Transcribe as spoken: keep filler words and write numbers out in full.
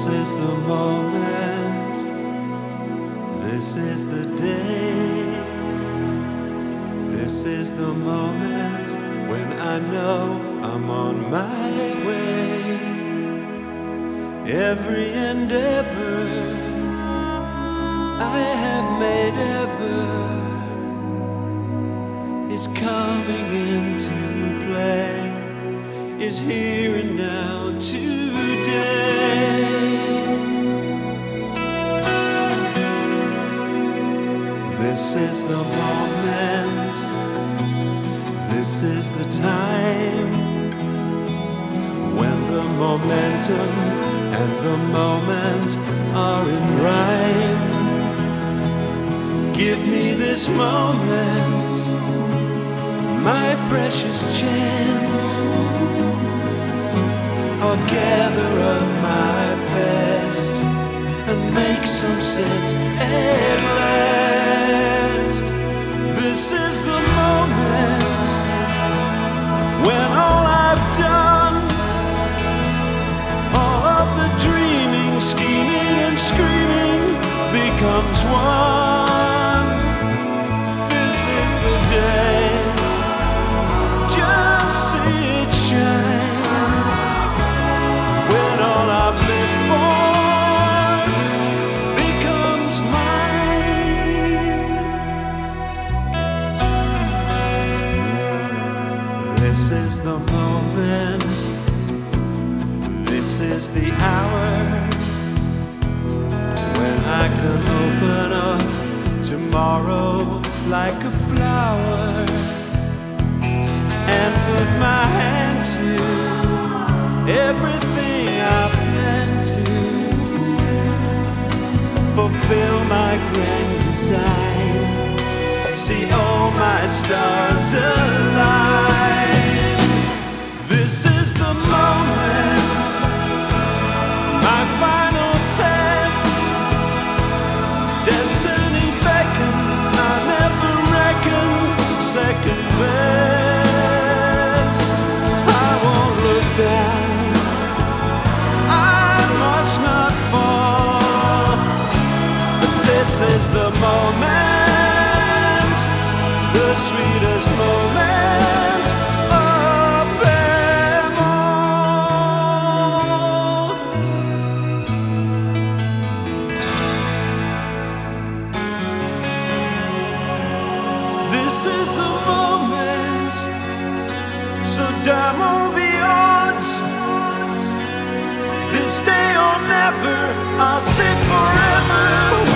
This is the moment, this is the day, this is the moment when I know I'm on my way. Every endeavor I have made ever is coming into play, is here and now today. This is the moment, this is the time when the momentum and the moment are in rhyme. Give me this moment, my precious chance. I'll gather up my best and make some sense at last. This is the moment when all I've done, all of the dreaming, scheming and screaming becomes one. This is the day, just see it shine, when all I've lived for becomes mine. This is the moment, this is the hour when I can open up tomorrow like a flower and put my hand to everything I plan to, fulfill my grand design, see all my stars align. This is the moment, my final test. Destiny beckoned, I never reckoned second best. I won't look down, I must not fall. But this is the moment, the sweetest moment of them all. This is the moment, so damn all the odds. This day or never, I'll sit forever.